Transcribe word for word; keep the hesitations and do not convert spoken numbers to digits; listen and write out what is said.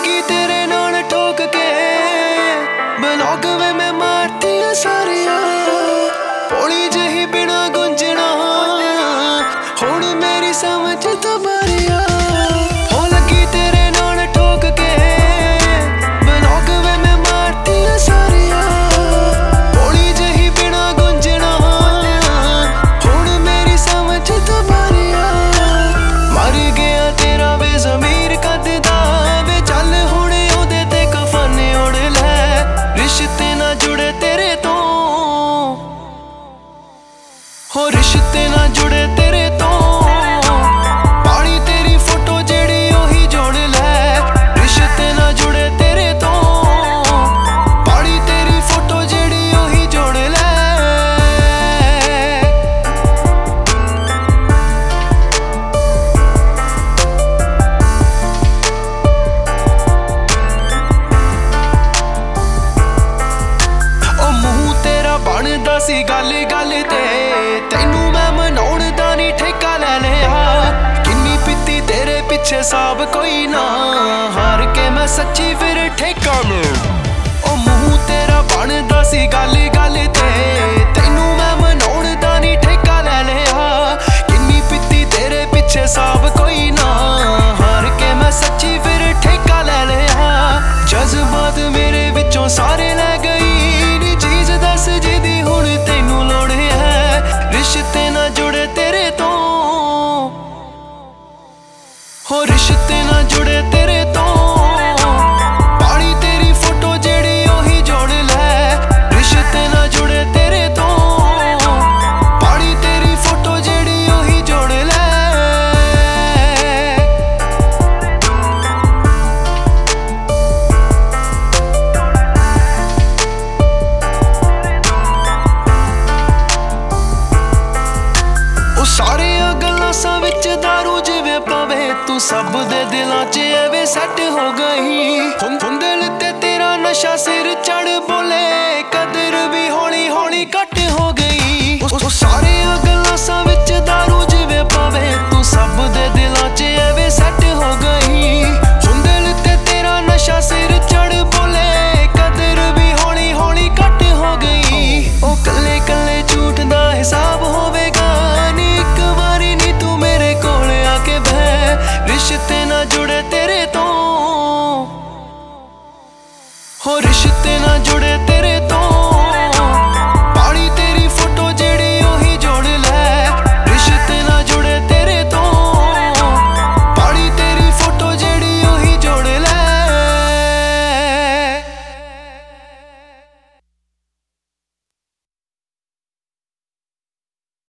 लगी तेरे नाल ठोक के ब्लॉग वे मैं मारती सारिया भोली जही बिना गुंजना हुण मेरी समझ तो मारिया हो लगी तेरे नाल ठोक के ब्लॉग वे मैं मारती सारिया भोली जही बिना गुंजना हुण मेरी समझ तो मारिया मर गया तेरा वे ज़मीर कददा वे चल हुणे ओदे ते कफन ओढ़ लै रिश्ते ना जुड़े तेरे तो हो रिश्ते ना जुड़े तेरे तो पानी तेरी फोटो जेड़ी ओही जोड़ लै रिश्ते ना जुड़े तेरे तो पानी तेरी फोटो जेड़ी ओही जोड़ लै ओ मुंह तेरा बनदा सी गल गल ते तैनू मैं मनाउण दा नी ठेका ले लिया किन्नी पीती तेरे पिछे साब कोई ना हार के मैं सच्ची फिर ठेका लूं ओ मुंह तेरा बनदा सी गल गल ते तैनू मैं मनाउण दा नी ठेका ले लिया किन्नी पीती तेरे पिछे साब कोई ना हार के मैं सच्ची फिर ठेका ले लिया जज्बात मेरे विचों सारे ले गई नी चीज दस जिदी हुण तैनू लोड़ है रिश्ते ना जुड़े तेरे तो हो रिश्ते ना जुड़े तेरे तो पानी तेरी फोटो जेड़ी ओही जोड़ लै रिश्ते ना जुड़े तेरे तो पानी तेरी फोटो जेड़ी ओही जोड़ लै ओ सारियां गलासां विच दारू जिवें पवे तू सब दे दिलां च एवें सैट हो गई हुण दिल ते तेरा नशा सिर चढ़ बोले कदर भी हौली हौली घट हो गई ओ सारियां गलासां विच दारू जिवें पवे तू सब दे दिलां च एवें सैट हो गई हुण दिल ते तेरा नशा सिर चढ़ बोले कदर भी हौली हौली घट हो गई ओ कल्ले कल्ले झूठ दा हिसाब होवेगा नी इक वारी नी तू मेरे कोल आके बह रिश्ते ना जुड़े तेरे तो हो रिश्ते ना जुड़े तेरे तो